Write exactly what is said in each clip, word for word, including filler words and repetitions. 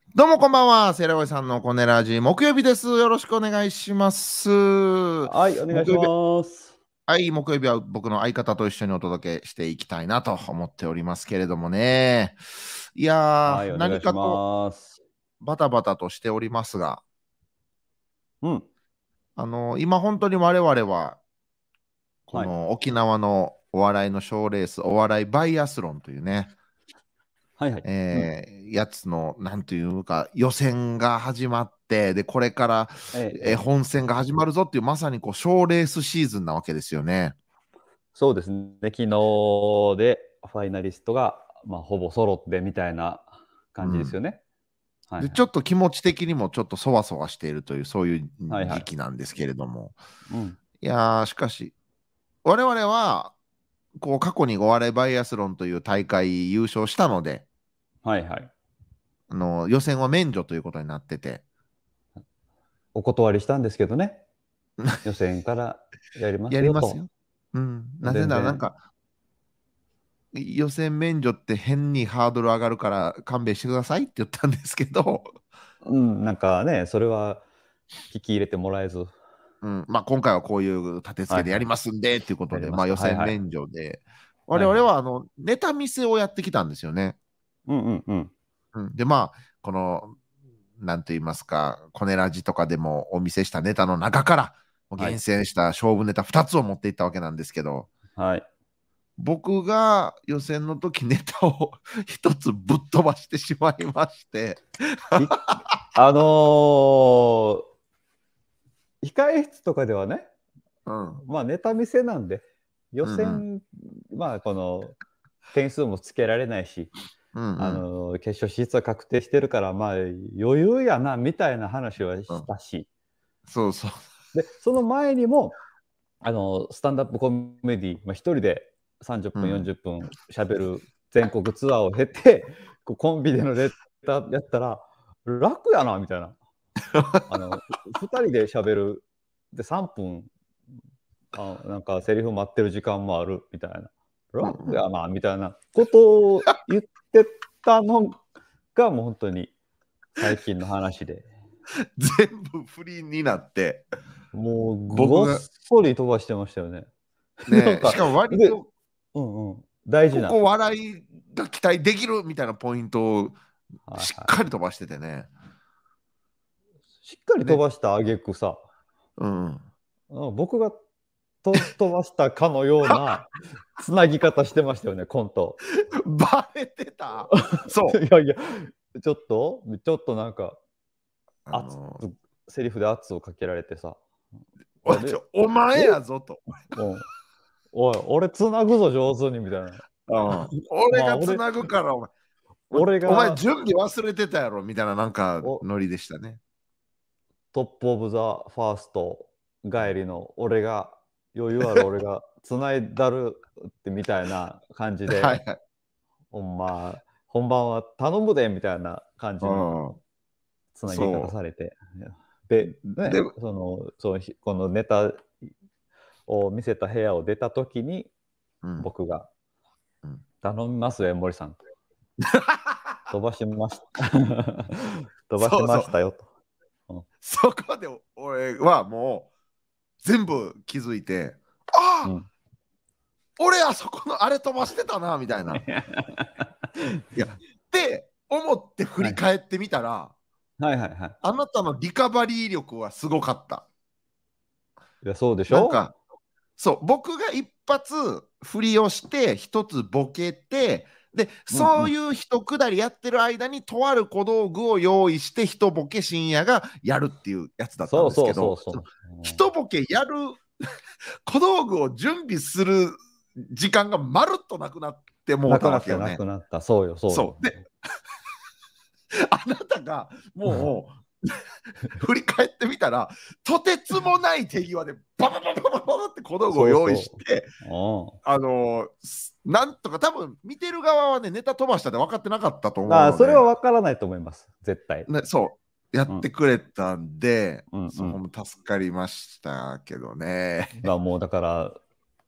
どうもこんばんは。セイラゴイさんのコネラジ木曜日です。よろしくお願いします。 はい、お願いし木曜日、 ます。 はい、木曜日は僕の相方と一緒にお届けしていきたいなと思っておりますけれどもね。いやはい、 ー、 お願いし何かとます。 バタバタとしておりますが、 うん。 あの今本当に我々は、こはい。 の沖縄のお笑いの賞ーレース、お笑いバイアスロンというね、 はいはい。うん。 えーやつの、なんというか、予選が始まって、で、これから、 ええ、ええーえ。 本戦が始まるぞっていう、まさにこう、賞レースシーズンなわけですよね。 そうですね。昨日でファイナリストが、まあ、ほぼ揃ってみたいな感じですうん。 よね。はいで、 はい。 ちょっと気持ち的にもちょっとそわそわしているという、そういうはいはい。 時期なんですけれども。 うん。 いやー、しかし、我々は、こう、過去にお笑いバイアスロンという大会優勝したので、 はいはい。 あの予選は免除ということになってて、 お断りしたんですけどね。予選からやりまやすよと。 りますよ。うん。なぜなら、なん全然。 か、予選免除って変にハードル上がるから勘弁してくださいって言ったんですけど、 うん、なんかね、それは聞き入れてもらえず。 うん、まあ、今回はこういう立て付けでやりはいはい。 ますんでっていうことで、まあ、 やりますと。 予はいはい。 選免除で、我はいはい。 々はあのネタ見せをやってきたんですよね。 うんうんうん。 うん、で、まあ、この、なんと言いますか、コネラジとかでもお見せしたネタの中から、 はい。 厳選した勝負ネタふたつを持っていったわけなんですけど、 はい。 僕が予選の時ネタをひとつぶっ飛ばしてしまいまして、 いあのー控え室とかではね、 うん、 まあネタ見せなんで、予うんうん選、まあこの点数もつけられないし、 うんうあんの決勝進出は確定してるから、まあ余裕やなみたいな話はうん、 したし、 そうそう。 で、その前にも、あのスタンダップコメディ、まあ、一人で30分、 うん。 よんじゅっぷんしゃべる全国ツアーを経て、こうコンビでのネタやったら、楽やなみたいな。あのふたりでしゃべるでさんぷん、あ、なんかセリフ待ってる時間もあるみたいな。 うんうん、 楽やなみたいなことを言ってたのが、もう本当に最近の話で、 全部不倫になって、 もうごっ僕がそり飛ばしてましたよね。なんね、しか、 かも割で、 とうんうん、大事な、 ここ笑いが期待できるみたいなポイントをしっはいはい。 かり飛ばしててね。 しっかり飛で、 ばした挙句さ、 うん。 うん、僕がと飛ばしたかのようなつなぎ方してましたよね、コント。 バレてた。そいやいや、ちょっとちょっとなんか、 う。あ圧のセリフで圧をかけられてさ、 おあれ、 ちょお前おやぞと。 うん、おい、俺つなぐぞ上手にみたいな。 うん、俺まあ、俺がつなぐからお前、おお前俺が、 準備忘れてたやろみたいななんかおノリでしたね。 トップオブザファースト帰りの俺が、余裕ある俺が繋いだるってみたいな感じで、 はいはい。 ほんま、本番は頼むでみたいな感じのうん。 つなぎ方そされて、で、 う。で、 ね、その、そのひこのネタを見せた部屋を出た時に、 うん。 僕がうん。 「頼みますよ、江森さん」と。「飛ばしまし飛ばしそうそう。 ましたよ」と。うん。 そこで俺はもう全部気づいて、ああ、 うん。 俺あそこのあれ飛ばしてたなみたいな。いや、って思って振はい。 り返ってみたら、 はいはいはい。 あなたのリカバリー力はすごかった。 いや、そうでしょ？ なんか、そう、僕が一発振りをして、一つボケて、で、 うんうん。 そういう一くだりやってる間に、とある小道具を用意して、一ボケ深夜がやるっていうやつだったんそうですけど、 そうそうそのそう。うん。 一ボケやる小道具を準備する時間がまるっとなくなってもうたなくなったなわけよね。 くなった。そうよそうよ。 そう。で、あなたがもう振り返ってみたら、とてつもない手際でバババババババって小道具を用意しそうそて、 う。うん。 あのーなんとか多分見てる側はね、ネタ飛ばしたで分かってなかったと思うああ、それはので、 分からないと思います、絶対。 ね、そう、やうん。 ってくれたんで、 うんうん。 そこも助かりましたけどね。 だもうだから、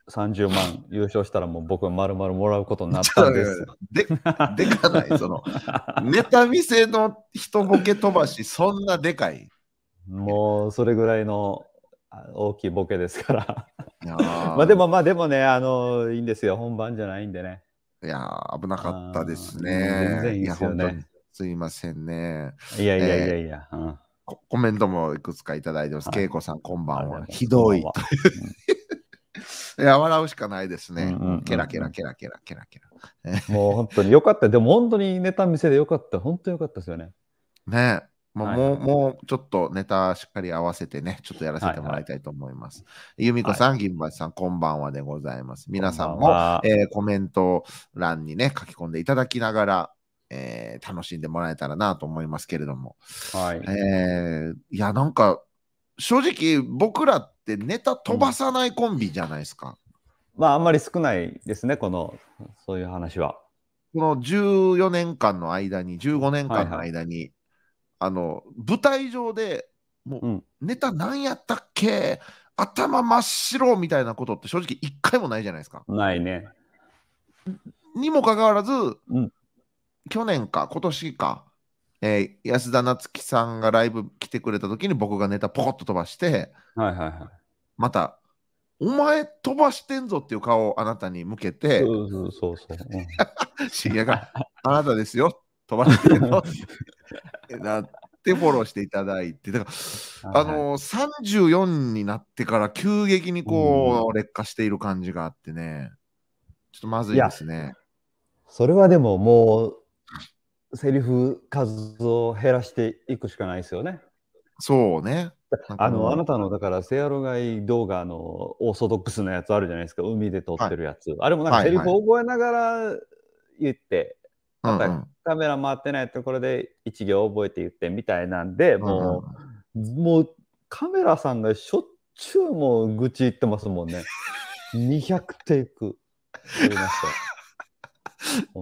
さんじゅうまん優勝したらもう僕は丸々もらうことになったんです。 で、でかない、その、ネタ見せの一ボケ飛ばし、そんなでかい。 もうそれぐらいの大きいボケですから。 いやまあでもまあでもね、あの、いいんですよ。本番じゃないんでね。 いやー、危なかったです全然ね。いや、 いいですよ本当にね。 すいませんね。 いやいやいやえいや。うん、 ーココメントもいくつかいただいてます。 はい、 恵子さん、こんばんは。 ありがとうございます。 ひどい。 こんばんは。 いや、笑うしかないですね。 うんうんうんうん、 ケラケラケラケラケラケラ。 もう本当によかった。でも本当にネタ見せでよかった。本当によかったですよね。 ねもう、 はい、 もう、もうちょっとネタしっかり合わせてね、ちょっとやらせてもらいたいと思います。由美子さん、銀橋さん、こんばんはでございます。皆さんも、んえー、コメント欄にね、書き込んでいただきながら、えー、楽しんでもらえたらなと思いますけれども。 はい。 えー、いや、なんか、正直、僕らってネタ飛ばさないコンビじゃないですか。 うん、まあ、あんまり少ないですね、この、そういう話は。 このじゅうよねんかんの間に、じゅうごねんかんの間に、はいはい、あの、舞台上でもう、うん、ネタ何やったっけ、頭真っ白みたいなことって正直一回もないじゃないですか。 ないね。 にもかかわらず、 うん、 去年か今年か、えー、安田なつきさんがライブ来てくれた時に僕がネタポコッと飛ばして、 はいはいはい、 また、お前飛ばしてんぞっていう顔をあなたに向けて、 そうそうそうそう。 うん、知り合いが、あなたですよ、飛ばしてんのなってフォローしていただいて、だから、あのー、さんじゅうよんになってから急激にこう、劣化している感じがあってね、ちょっとまずいですね。 それはでももう、セリフ数を減らしていくしかないですよね。 そうね。 あの、あなたの、だから、セアロガイ動画のオーソドックスなやつあるじゃないですか、海で撮ってるやつ。はい、あれもなんかセリフを覚えながら言って、またカメラ回ってないところで一行覚えて言ってみたいなんで、もう、もうカメラさんがしょっちゅうもう愚痴言ってますもんね。にひゃくテイクありました。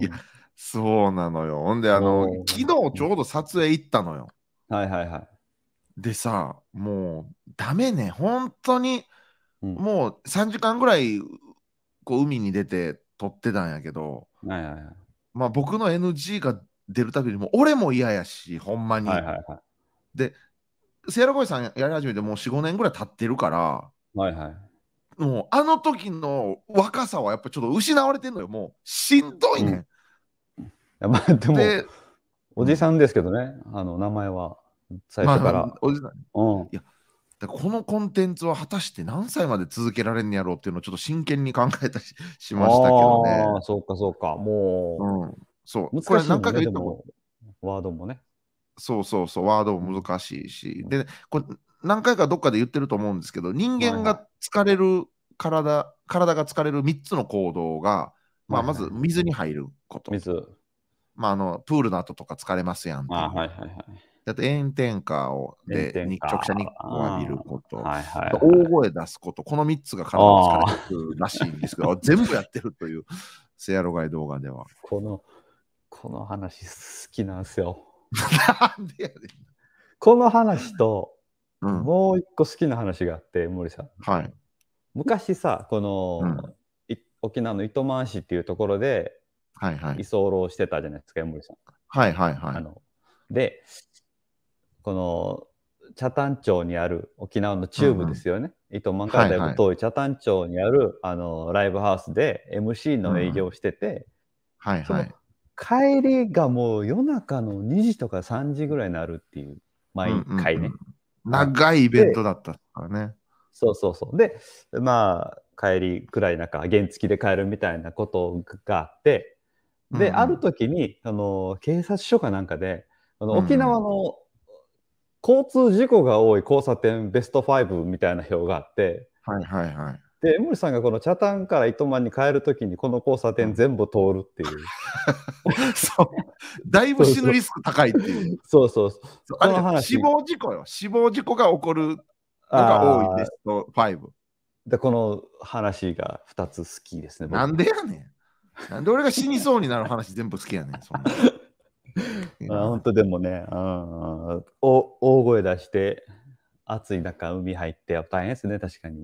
いや、そうなのよ。ほんで、あの、昨日ちょうど撮影行ったのよ。 はいはいはい。 でさ、もうダメね、本当に、うん、もうさんじかんぐらいこう海に出て撮ってたんやけど、 はいはいはい、 まあ僕の エヌジー が出るたびにも俺も嫌やし、ほんまに。はいはいはい、で、セアラゴイさんやり始めてもうよん、ごねんぐらい経ってるから、 はいはい、 もうあの時の若さはやっぱちょっと失われてんのよ。もうしんどいね、 うん。いやまあでもでおじさんですけどね、うん、あの名前は。最初から。まあ、 おじさん。うん、いや、このコンテンツは果たして何歳まで続けられるんやろうっていうのをちょっと真剣に考えたりしましたけどね。ああ、そうかそうか。もう、うん、そう。 難しい、ね、 これ何回か言っても。 ワードもね。 そうそうそう、ワードも難しいし。で、これ何回かどっかで言ってると思うんですけど、人間が疲れる体、はいはい、体が疲れるみっつの行動が、まあ、まず水に入ること。 水。 まあ、あの、プールの後とか疲れますやんっていう。あ、はいはいはい。あと炎天下をで直射日光を浴びること、はいはいはい、大声出すこと、このみっつが体を疲れてくるらしいんですけど、全部やってるという、セアロガイ動画では。 この、この話好きなんですよ。 なんでやねん。 この話と、うん、もう一個好きな話があって、森さん。 はい。 昔さ、この、うん、沖縄の糸満市っていうところで、 はいはい、 居候してたじゃないですか、森さん。 はいはいはい。 あので、この北谷町にある沖縄の中部ですよね。糸満からだいぶ遠い北谷町にあるあのライブハウスで エムシー の営業をしてて、 はいはい、 帰りがもう夜中のにじとかさんじぐらいになるっていう、毎回ね。 長いイベントだったからね。 そうそうそう。で、まあ、帰り暗い中、原付で帰るみたいなことがあって、で、うんうん、ある時にあの警察署かなんかで、あの沖縄の交通事故が多い交差点ベストごみたいな表があって、 はいはいはい。 で、江森さんがこの北谷から糸満に帰るときにこの交差点全部通るっていう。 うん、そう。だいぶ死ぬリスク高いっていう。 そうそうそう。 この話。死亡事故よ。死亡事故が起こるのが多いベストご。 で、この話がふたつ好きですね。 なんでやねん。なんで俺が死にそうになる話全部好きやねん。そんなあ、本当でもね、うん、お大声出して暑い中海入って大変ですね、確かに。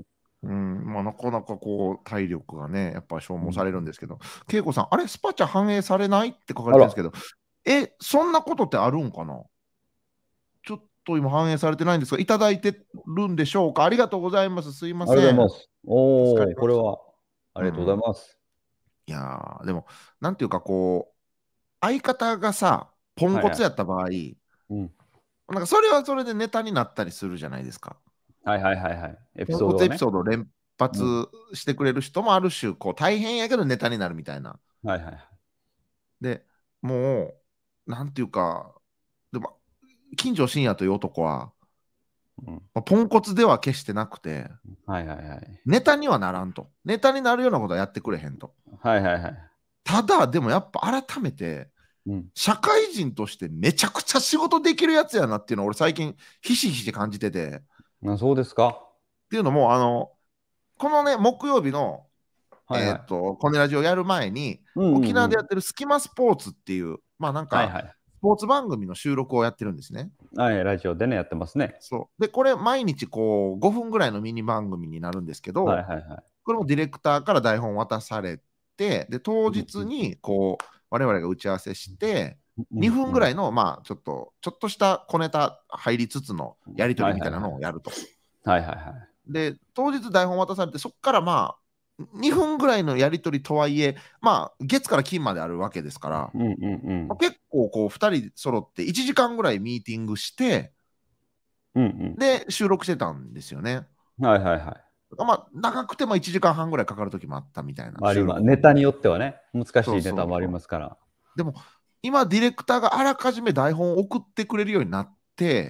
うん、まあ、なかなかこう体力がね、やっぱ消耗されるんですけど、恵子さん、あれ、スパチャ反映されないって書かれてるんですけど、え、そんなことってあるんかな？ちょっと今反映されてないんですが、いただいてるんでしょうか？ありがとうございます。すいまありがとうございせん。 ます。おお、 助かります。 これはありがとうございます。 いやー、でも、なんていうかこう、相方がさ、ポンはいはい。 コツやった場合、 うん。 なんかそれはそれでネタになったりするじゃないですか。 はいはいはいはい。エピポンコツエピソードをね。 ソードを連発うん。 してくれる人もある種、こう大変やけどネタになるみたいな。 はいはいはい。 で、もう、なんていうか、でも、金城信也という男は、 うん。 まあポンコツでは決してなくて、 はいはいはい。 ネタにはならんと。ネタになるようなことはやってくれへんと。 はいはいはい。 ただ、でもやっぱ改めて、 うん。 社会人としてめちゃくちゃ仕事できるやつやなっていうのを俺最近ひしひし感じてて。っあ、そうですか。 ていうのも、あの、このね、木曜日の、 はいはい。 えーっと、コネラジオやる前に、 うんうんうん。 沖縄でやってるスキマスポーツっていう、まあなんか、 はいはい。 スポーツ番組の収録をやってるんですね。 はい、ラジオでね、やってますね。 そう。で、これ毎日こうごふんぐらいのミニ番組になるんですけど、 はいはいはい。 これもディレクターから台本渡されて、で、当うんうん。 日にこう、我々が打ち合わせして、 うん 2分うん。 ぐらいの、まあ、ちょっと、ちょっとした小ネタ入りつつのやり取りみたいなはいはいはい。 のをやると。 はいはいはい。 で、当日台本渡されて、そこからまあ、にふんぐらいのやり取りとはいえ、まあ、月から金まであるわけですから、 うんうんうまあん。 結構こう、ふたり揃っていちじかんぐらいミーティングして、 うんで、収録してたんですよね。 うん。はいはいはい。 まあ、長くてもいちじかんはんぐらいかかる時もあったみたいな、収ありま録も。 ネタによってはね、難そうしいネタもありそうそう。 ますから。 でも、今、ディレクターがあらかじめ台本を送ってくれるようになって、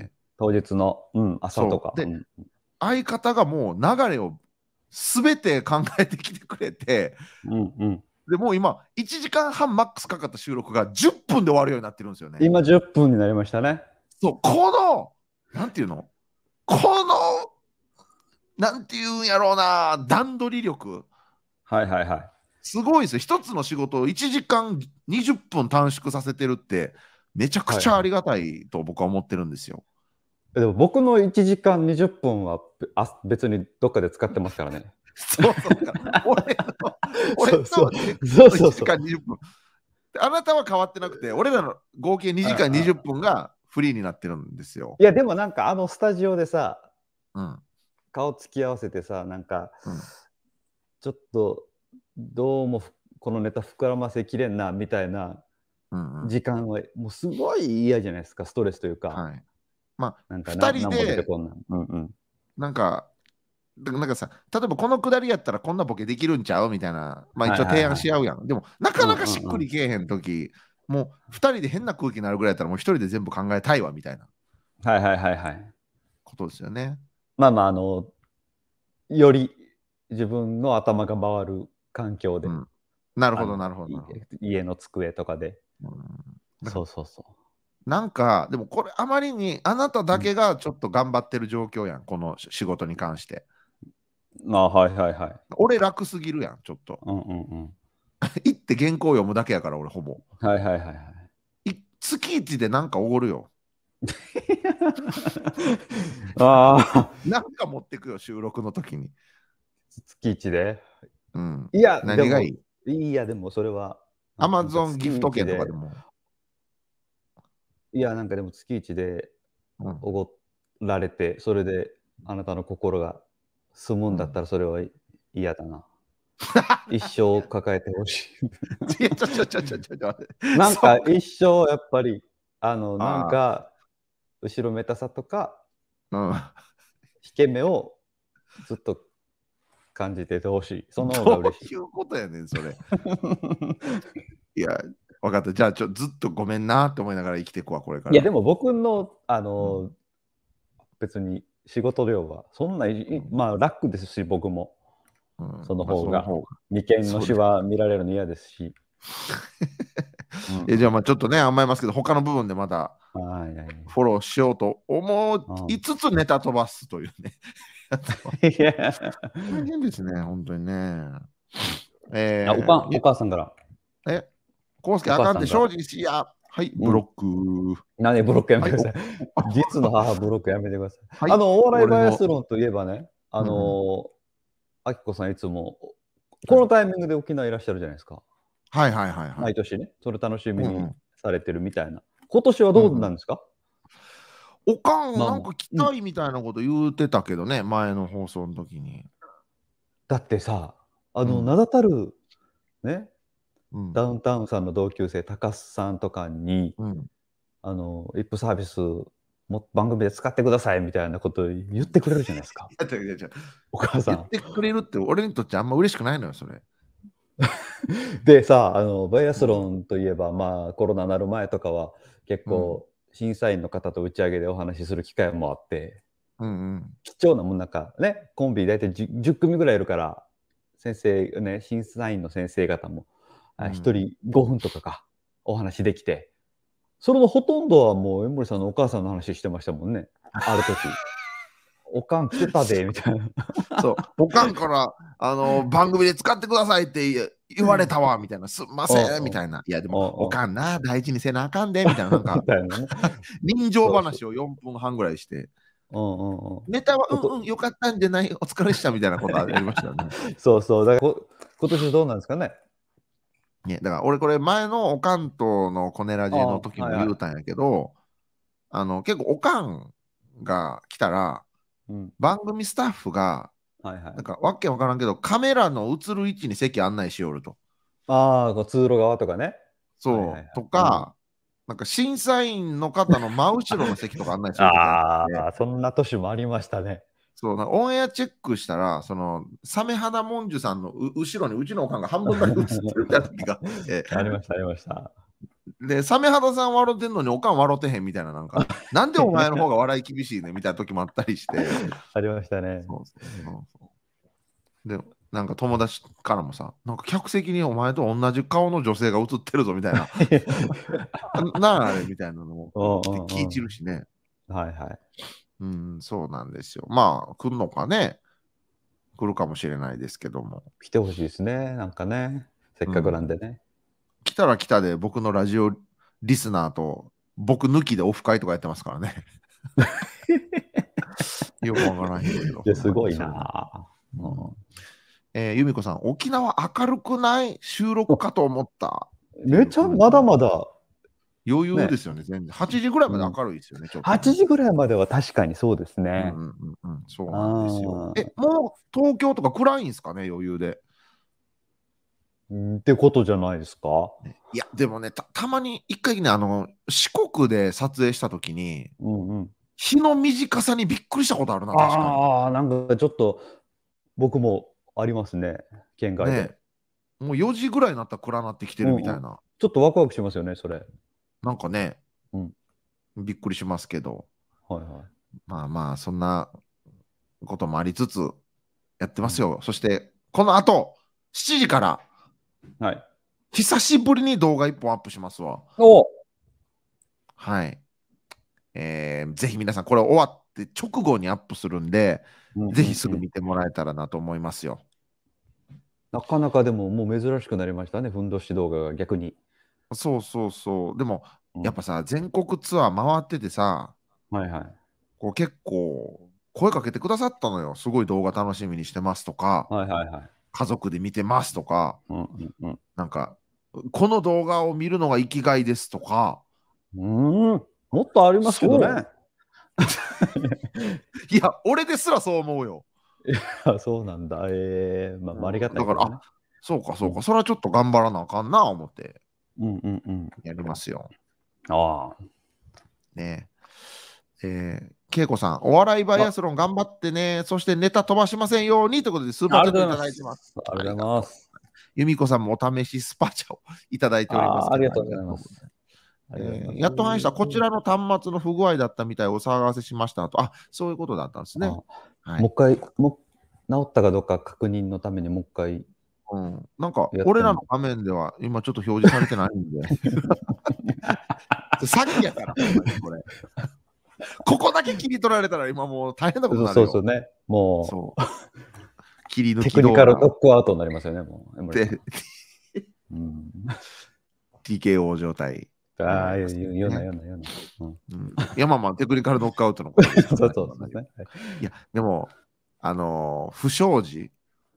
当日の、うん、朝とそう。 か。うで、 ん。 相方がもう流れを全て考えてきてくれて、 うんうん。 でもう今、いちじかんはんマックスかかった収録がじゅっぷんで終わるようになってるんですよね。 今じゅっぷんになりましたね。 そう、この、なんていうのこの、なんていうんやろうな、段取り力。 はいはいはい。 すごいですよ。一つの仕事をいちじかんにじゅっぷん短縮させてるって、めちゃくはいはい。 ちゃありがたいと僕は思ってるんですよ。 でも僕のいちじかんにじゅっぷんは、べあ、別にどっかで使ってますからね。 そうそう。だから俺の、俺そうそう。 のディレクターの1 そうそうそう。 時間にじゅっぷん。であなたは変わってなくて、俺らの合計2 うんう時間20 ん。 分がフリーになってるんですよ。 いや、でもなんかあのスタジオでさ、 うん。 顔つき合わせてさ、なんか、 うん。 ちょっとどうもふこのネタ膨らませきれんなみたいなうんうん。 時間はもうすごい嫌じゃないですか、ストレスというか。 はい。まあ、 なんかな 2人なんも出てで、 こんなん。うんうん。 なんか、だからなんかさ、例えばこのくだりやったらこんなボケできるんちゃうみたいな、まあはい一応提案はいはい。 し合うやん。でも、なかなうんうかしっくんうん。 りけえへんとき、もうふたりで変な空気になるぐらいやったら、もうひとりで全部考えたいわみたいなはいはいはいはい。 ことですよね。 まあまあ、あの、より自分の頭が回る環境で、 うん。なるほど、なあの、 るほど、 いなるほど。 家の机とかで。 うん、だからそうそうそなんか、でもこれあまりにあなたう。うん。 だけがちょっと頑張ってる状況やん、この仕事に関して。 まあ、はいはいはい。 俺楽すぎるやん、ちょっと。 うんうんうん。 行って原稿読むだけやから、俺ほぼ。 はいはいはいはい。 い月一でなんかおごるよ。 ああ、 なんか持ってくよ、収録の時に。 月一で。 うん。 いや、でも、 何がいい？ いや、でもそれは、 アななんかマゾンギフ月ト券とか一で、 でも。 いや、なんかでも月一でうん。 おごられて、それであなたの心が済むんだったらそれは嫌だな。一生抱えてほしい。 いや、ちょちょちょちょちょちょ待って。 なんかそうか。 一生やっぱり、あの、なんあか、後ろめたさとか、 あ、うん。 引け目をずっと感じててほしい。その方がど嬉しい。 ういうことやねん、それ。いや、分かった。じゃあ、ちょずっとごめんなって思いながら生きていくわ、これかいや、でら。 も僕の、あうんの、別に仕事量はそんな、いまあ楽ですし、僕も。 うん、 そのまあ、 方が。 その方が。 眉間のそうです。 シワ見られるの嫌ですし。うんいや、じゃあ、 うん。 まあ、ちょっとね、甘えますけど、他の部分でまたはいはい。 フォローしようと思うん。 いつつネタ飛ばすというね。 いや。 大変ですね、本当にね。 あ、おかんおえー、 母さんから。 え、コウスケおあかんって、 母さんが。 正直しや。はい、 うん。 ブロック。 なんでブロックやめはい、お、 てください。実の母ブロックやめてください。 はい、 あの、お笑いバイア俺の、 スロンといえばね、あうんうん、 の、 あきこさんいつもこのタイミングで沖縄いらっしゃるじゃないですか。 はいはいはいはい。 毎年ね、それ楽しみにうんうんされてるみたいな。今年はどうなんですか？ おかん、 まあなんか来たいみたいなこと言うてたけどね、前の放送の時に。 だってさ、あの、 うん名だたるね、 うんダウンタウンさんの同級生、高須さんとかに、 うんあの、リップサービスも番組で使ってくださいみたいなこと言ってくれるじゃないですか。 いやいやいやお母さん。 言ってくれるって俺にとってあんま嬉しくないのよ、それ。 でさ、あの、バイアスロンといえば、まあ、コロナになる前とかは、結構、審査員の方と打ち上げでお話しする機会もあって、 うんうん貴重なもんなんかね、コンビ大体 10, じゅっ組ぐらいいるから、先生ね、審査員の先生方も、あうんひとりごふんとかか、お話できて、それのほとんどはもう江森さんのお母さんの話してましたもんね。ある時。おかん来てたで、みたいな。 そう、おかんからあの番組で使ってくださいって言言われたわみたいな、すんませうんうんんみたいな。いやでうんも、 うんおかんな、大事にせなあかんでみたいな、なんかみたいなね。 人情話をよんぷんはんぐらいして、 うんうんうん。 ネタはことうんうんよかったんじゃない、お疲れでしたみたいなことありましたよね。 そうそう。だからこ今年どうなんですかね。 ね、だから俺これ前のおかんとのコネラジの時もあはいはい言うたんやけど、あの結構おかんが来たらうん。 番組スタッフがはいはいなん。かわけわからんけどカメラの映る位置に席案内しよると。 ああ、こう通路側とかね。 そう、 はいはいはいとか、なんか審査員の方の真後ろの席とか案内するときあって、 ああ、そんな年もありましたね。 そうなんかオンエアチェックしたら、そのサメ肌もんじゅさんのう後ろにうちのおかんが半分だけ映ってるみたいな時があって、 ありました、ありました。 で、サメ肌さん笑ってんのにおかん笑ってへんみたいな、なんか、なんでお前の方が笑い厳しいねみたいな時もあったりして、 ありましたね。 そうそうそうそうで、なんか友達からもさ、なんか客席にお前と同じ顔の女性が映ってるぞみたいな、なああれみたいなのもうんうんうん聞いてるしね。 はいはい。 うん、そうなんですよ。まあ、来るのかね、来るかもしれないですけども。 来てほしいですね。なんかね。せっかくなんでね。 来たら来たで、僕のラジオリスナーと僕抜きでオフ会とかやってますからね。よくわからんけど。 いや、すごいな。うんえー、由美子さん、沖縄明るくない収録かと思った。 めちゃまだまだ余裕ですよね、全然。はちじぐらいまで明るいですよね、ちょっとね。 はちじぐらいまでは確かにそうですね。 うんうんうんうん、そうなんですよ。 あーえ、もう東京とか暗いんですかね、余裕で。 うんってことじゃないですか。 いや、でもね、たたまに一回ね、あの、四国で撮影したときに、 うんうん。 日の短さにびっくりしたことあるな、確かああ、なんかちょっと僕もありますね。県に。 外で。 ね、もうよじぐらいになったら暗なってきてるみたいな。 ちょっとワクワクしますよね、それ。 なんかね、 うんびっくりしますけど、 はいはい。 まあまあ、そんなこともありつつ、やってますよ。そして、この後、しちじから、 はい。 久しぶりに動画いっぽんアップしますわ。 おはい。えーぜひ皆さん、これ終わって直後にアップするんで、ぜひすぐ見てもらえたらなと思いますよ。 なかなかでももう珍しくなりましたね、ふんどし動画が逆に。 そうそうそう。でも、 うんやっぱさ、全国ツアー回っててさ、 はいはい。 こう結構声かけてくださったのよ。すごい動画楽しみにしてますとか、 はいはいはい。 家族で見てますとか、 うんうんうん。 なんか、この動画を見るのが生きがいですとか、 うーん、もっとありますけどね。 いや、俺ですらそう思うよ。 あそうなんだ。ええまあ、まあありがたいけどね。 だから、あ、そうかそうか、それはちょっと頑張らなあかんな思ってうんうんうん。 やりますよ。 ああ。 ねえ。えー、恵子さん、お笑いバイアスロン頑張ってね、そしてネタ飛ばしませんようにということで、スーパーチャットいただいてます。 ありがとうございます。 由美子さんもお試しスパチャをいただいております。 あありがとうございます。 えーやっと話した、こちらの端末の不具合だったみたい、お騒がせしましたと。あ、そういうことだったんですね。はい、 もう一回、も治ったかどうか確認のためにもう一回。 うん、なんか、俺らの画面では今ちょっと表示されてないんで。さっきやから、これ。ここだけ切り取られたら今もう大変なことになるよ。 そうそうね。もう、 そう切り抜きテクニカルノックアウトになりますよね、もう。 で、 うん、 ティーケーオー 状態。 ああ、言うな、言うな、言うな。 うん、いや、まあまあ、テクニカルノックアウトのことです、 そうそうですね。 いや、でも、あのー不祥事、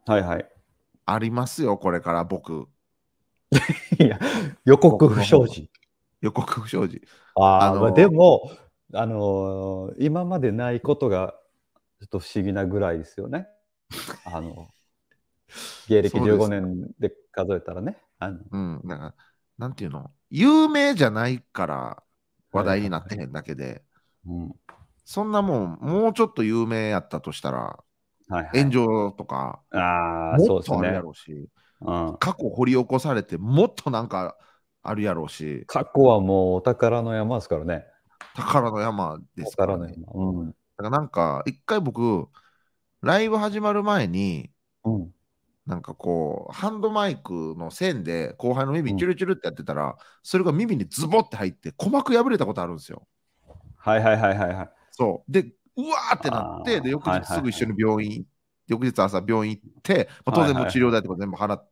はいはい。 ありますよ、これから僕。 いや、予告不祥僕の方が事。 予告不祥事。あああ、ま、での、 も、あの、今までないことがちょっと不思議なぐらいですよね。あの、芸歴15 そうですよ。 年で数えたらね。あのうん、なんか、なんていうの、有名じゃないから話はいはいはい。 題になってへんだけで、 うん。 そんなもん、もうちょっと有名やったとしたら、炎はいはい。 上とか、 ああ、 もっとあるやそうですね。 ろうし、 うん。 過去掘り起こされて、もっとなんかあるやろうし、 過去はもうお宝の山ですからね。 宝の山ですからね。 宝の山。うん。 だからなんか、一回僕、ライブ始まる前に、 うん。 なんかこう、ハンドマイクの線で後輩の耳うん。 チュルチュルってやってたら、それが耳にズボって入って、鼓膜破れたことあるんですよ。 はいはいはいはいはい。 そう。で、うわーってなって、で、 ああ、 翌はいはいはい。 日すぐ一緒に病院、翌日朝病院行って、まあ、当然もうはいはいはい。 治療代とか全部払って、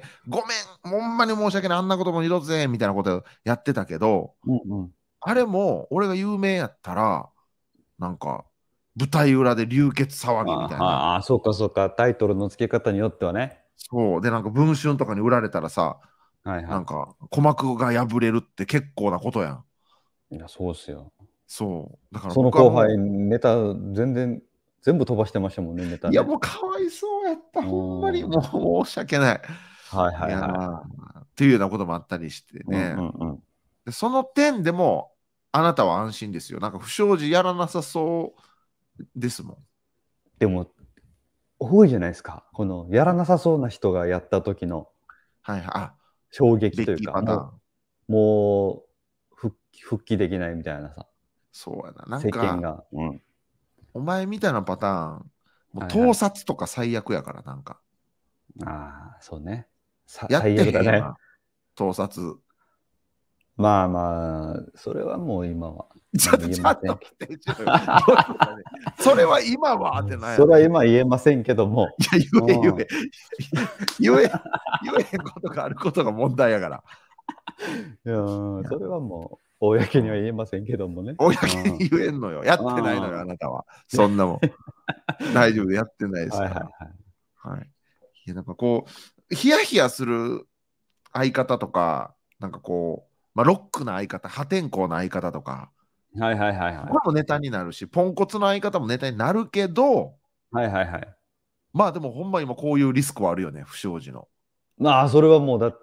ごめん、ほんまに申し訳ない、あんなことも二度とせえへんみたいなことをやってたけど、 うんうん。 あれも俺が有名やったら、なんか、舞台裏で流血騒ああ、 ぎみたいな。 はあ、そうかそうか、タイトルの付け方によってはね。 そう。で、なんか文春とかに売られたらさ、 はいはい。 なんか鼓膜が破れるって結構なことやん。 いや、そうっすよ。 そう。だからその後輩、 僕はもネタ全然全部飛ばしてましたもんね、ネう、いやタね。 もうかわいそうやった。 うほんまにーん。 もう申し訳ない。 はいいやはいはい。 ー、っていうようなこともあったりしてうんね。 うんうん。 でその点でも、あなたは安心ですよ。なんか不祥事やらなさそうですもん。 でも、多いじゃないですか。このやらなさそうな人がやった時のはいはい。あ、 衝撃ベッキーというか、もパターン。 うもう、復帰復帰できないみたいなさ、 そうやな。なん世間か、 が。うん。 お前みたいなパターン、もう盗はいはい。 撮とか最悪やから、なんか。 ああ、そうね。さやって最悪だね。 へんやん、盗撮。 まあまあ、それはもう今はちょっと、 何も言えちょっとませんけ待って、ちょっとどういうことやねん。それは今はってなんやねん。いそれは今言えませんけども。 や、言え、言うん。 え。言え、言えへんことがあることが問題やから。 いや、 いや、 それはもう公うん。 には言えませんけどもね。 公うん。 に言えんのよ。やってないのよ、 ああ。 あなたは。そんなもん。大丈夫、やってないですはいはいから。 はい。 はい。いや、なんかこう、ヒヤヒヤする相方とか、なんかこう、まあ、ロックな相方、破天荒な相方とか、 はいはいはいはい。 これもネタになるし、ポンコツの相方もネタになるけど、 はいはいはい。 まあでもほんま今こういうリスクはあるよね、不祥事の。 まあ、それはもうだって、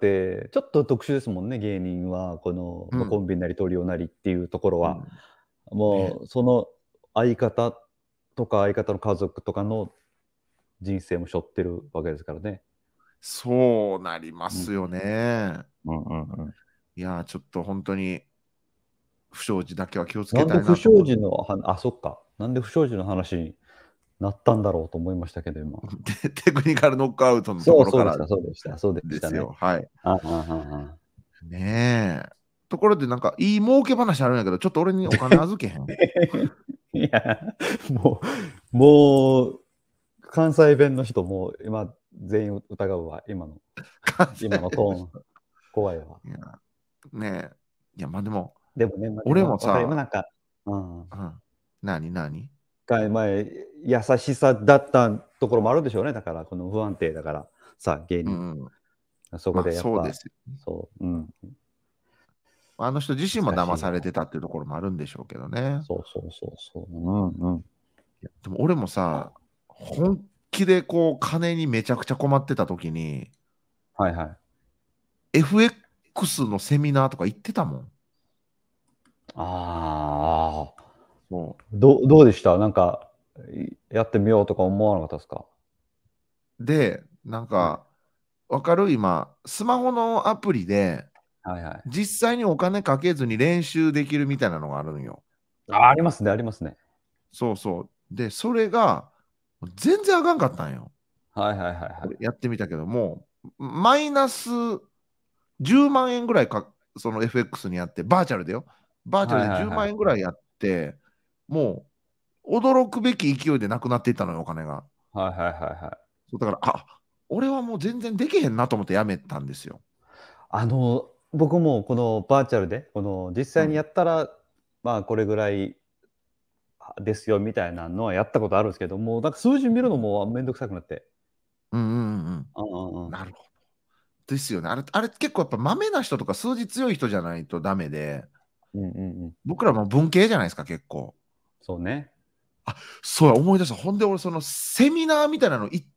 ちょっと特殊ですもんね、芸人は。この、ま、コうん。 ンビなりトリオなりっていうところは。 うん。ね。 もうその相方とか相方の家族とかの人生も背負ってるわけですからね。 そうなりまうん。 すよね。 うんうんうん。 いやー、ちょっと本当に不祥事だけは気をつけなんでたい不祥なと思う。 事のはあ、そっか。なんで不祥事の話になったんだろうと思いましたけど、今。 テテクニカルノックアウトのとそう、 ころからそうでした、そうでした、そうでしたね。 ですよ。はい。 ああ、ああああ。 ねえ。ところでなんかいい儲け話あるんやけど、ちょっと俺にお金預けへん。 いや、もうもう関西弁の人も今全員疑うわ、今の関西今のトーン、怖いわ。 いや、ねえ。いや、まあでも、 でもね、ま、で俺もも分かりまさ、 なんか、うん。 うん。なになにか前、優しさだったところもあるでしょうね、だからこの不安定だからさ、芸人。 うんうん。 そこまあでやっぱ、 そうですよ。 そう、うん、 あの人自身も難しいわ。 騙されてたっていうところもあるんでしょうけどね。 そうそうそうそう。うんうん。 いやでも俺もさ、本気でこう金にめちゃくちゃ困ってた時に、 はいはい。 エフエックス のセミナーとか行ってたもん。 ああ、 もどどうでした？なんか、いやってみようとか思わなかったですか？ う。で、なんはい。 か、わかる今、スマホのアプリで、 はいはい。 実際にお金かけずに練習できるみたいなのがあるんよ。 あ、ありますねありますね。 そうそう。で、それが、全然あかんかったんよ。 はいはいはいはい。 俺やってみたけども、マイナスじゅうまん円ぐらいか、その エフエックス にやって、バーチャルでよ。バーチャルで10 はいはいはい。 万円ぐらいやって、もう驚くべき勢いでなくなっていったのよ、お金が。 はいはいはいはい。 そうだから、あ、俺はもう全然できへんなと思ってやめたんですよ。 あの、僕もこのバーチャルで、この実うん。 際にやったら、まあ、これぐらいですよみたいなのはやったことあるんですけども、なんか数字見るのもめんどくさくなって。 うんうんうんうんうん。 なるほど。ですよね。あれ、あれ結構やっぱ豆な人とか数字強い人じゃないとダメで、 うんうんうん。 僕らも文系じゃないですか、結構。 そうね。 あ、そうや、思い出した。ほんで俺、そのセミナーみたいなの行って、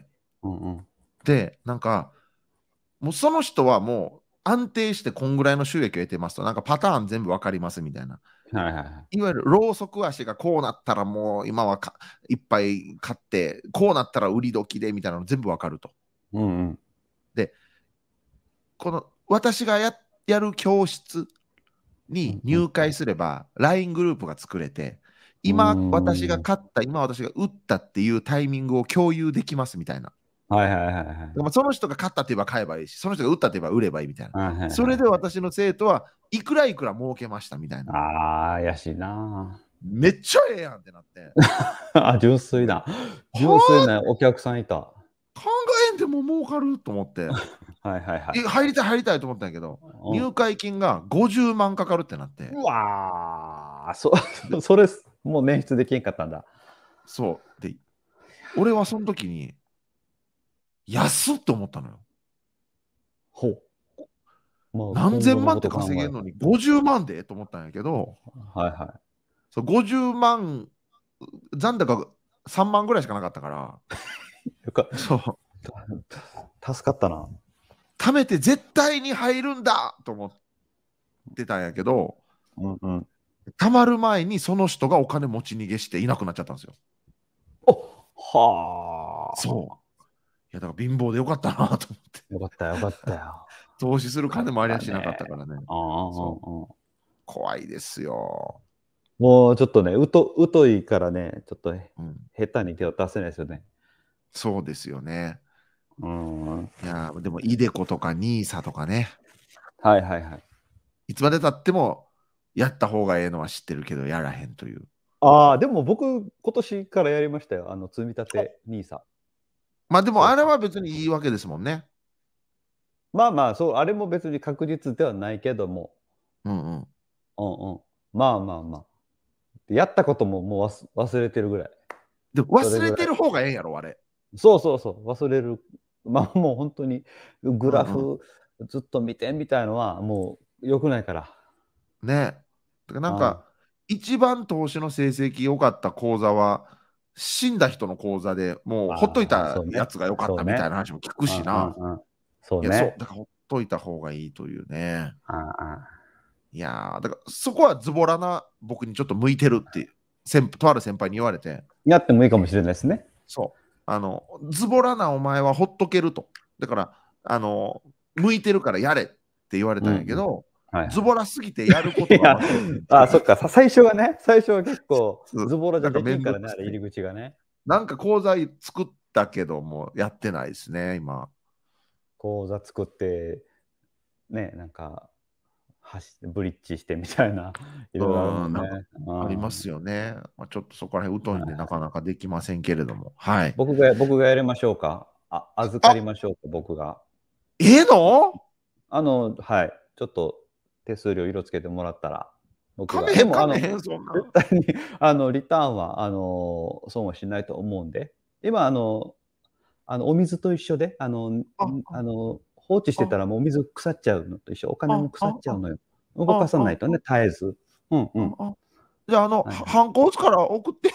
うんうん。 で、なんか、もうその人はもう安定してこんぐらいの収益を得てますと、なんかパターン全部わかりますみたいな。 はいはいはい。 いわゆるロウソク足がこうなったらもう今はかいっぱい買って、こうなったら売り時でみたいなの全部わかると。 うんうん。 で、この私がややる教室にうんうん。 入会すれば ライン グループが作れて、 うー今私がん。 買った、今私が売ったっていうタイミングを共有できますみたいな。 はいはいはいはい。 まあその人が買ったって言えば買えばいいし、その人が売ったって言えば売ればいいみたいな。 はいはいはいそれで私の生徒はいくらいくら儲けましたみたいな。 ああ、怪しいな。 めっちゃええやんってなって。 あ、純粋な。純粋はなお客さんいた。はあ、考えんでも儲かると思って。 いはいはい。 え入りたい入りたいと思ったんやけど、 うん。 入会金がごじゅうまんかかるってなって、 うわー、そでそれ、もう捻出できんかったんだ。 そう。で、俺はその時に安っと思ったのよ。 ほう。まあ、 何今後の千万ってこと考え稼げるのにごじゅうまんでと思ったんやけど、 はいはそうごじゅうまん、残高さんまんぐらいしかなかったから、 い。よかそう、 助かったな。 貯めて絶対に入るんだと思ってたんやけど、 うんうん。 貯まる前にその人がお金持ち逃げしていなくなっちゃったんですよ。 おはそう。いや、だから貧乏でよかったなと思って。 あ。よかったよかったよ。 投資する金もありゃしなかっだね。 たからね。 ああ、うんそう。 うん。 怖いですよ。 もうちょっとね、うと、疎いからね、ちょっとうん。 下手に手を出せないですよね。 そうですよね。 うん。 いや、でも、イデコとかニーサとかね、 はいはいはい。 いつまでたってもやった方がええのは知ってるけど、やらへんという。 ああ、でも僕、今年からやりましたよ。あの、積み立てニーサ。 まあでも、 そうそう。 あれは別にいいわけですもんね。 まあまあ、そう、あれも別に確実ではないけども、 うんうん。 うんうん。まあまあまあ。やったことももう忘忘れてるぐらい。 でも忘れそれぐらい。 てる方がええんやろ、あれ。 そうそうそう、忘れる。まあもう本当にグうんうん。 ラフずっと見てみたいのはもう良くないから。 ね。だからなんあか、一番投資の成績良かった口座は、死んだ人の口座でもうほっといあ、 たそうね。 やつが良かったみたそうね。 いな話も聞くうんしな。 うんうん。そういや、そう。 ね。 だからほっといた方がいいというね。 ああ。 いやー、だからそこはズボラな僕にちょっと向いてるって先とある先輩に言われて、 やってもいいかもしれないですね。 そう。あの、ズボラなお前はほっとけると。だから、あの、向いてるからやれって言われたんやけうんうん。 ど、 はいはい。 ズボラすぎてやることいや、 が分かれへんってあ、 いう。 そっか、さ最初はね、最初は結構そうズボラじゃなんかめできんからね、 んどくさい。 あれ入り口がね。 なんか講座作ったけども、やってないですね、今。 講座作って、ね、なんか、はしブリッジしてみたいな、いろいろあるもうん、 んね。 なんかうん。 ありますよね。まあ、ちょっとそこら辺疎いんで、なはい。 かなかできませんけれども。はい。 僕が僕がやりましょうか。あ、預かりあ、 ましょうか、僕が。 ええのあの、はい、ちょっと手数料色つけてもらったら、僕が。 かめへん、 でも、あの、 かめへん、そんな。 絶対にあの、リターンは、あの、損はしないと思うんで。今、あのあの、お水と一緒で、あの、んあ、 あの、放置してあ、 たらもうお水腐っちゃうのと一緒、お金あ、 も腐っあ、あ、 ちゃうのよ。動かあ、あ、 さないとね、絶えず。うんうん。 あ、あ。じゃあ、あの、ははいはい。 ハンコ打つから送って、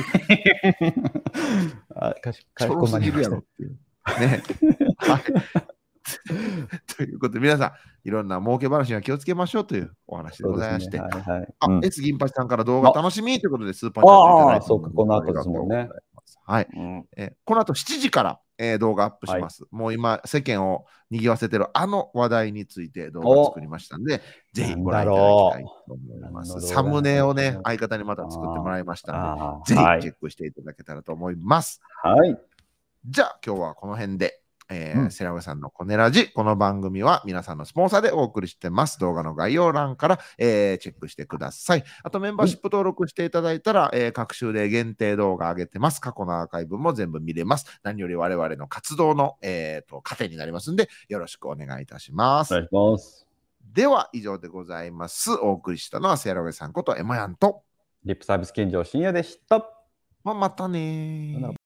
あ、かしかしこちょろすぎるまりました。 やろっていう。ね。はい。ということで、皆さん、いろんな儲け話には気をつけましょうというお話でそうですね、 ございまして。 はいはい。うあ、 ん。 S 銀八さんから動画あ、 楽しみということで、スーパーチャットいただああ、 いておりそうか、このます。あり後でがとうございすもんね。 ます。はい。 うん。 えこの後しちじから、えー動画アップしはい。 ます。もう今、世間を賑わせてるあの話題について動画作りお、 ましたんで、ぜひなんだご覧いただきたいろと思う。 います。 何のサム動画なんでネをね、 しょ相方にまう。 た作ってもらいましたんで、 ああ、 ぜひはい。 チェックしていただけたらと思います。 はい。 じゃあ、今日はこの辺で。えー、 うん。 セラウさんのコネラジ。この番組は皆さんのスポンサーでお送りしてます。動画の概要欄から、えーチェックしてください。あとメンバーシップ登録していただいたら、えー各週で限定動画上げてます。過去のアーカイブも全部見れます。何より我々の活動の、えーと糧になりますんで、よろしくお願いいたします。 お願いします。 では、以上でございます。お送りしたのはセラウさんことエモヤンと、 リップサービス金城深夜でした。 まあまたねー。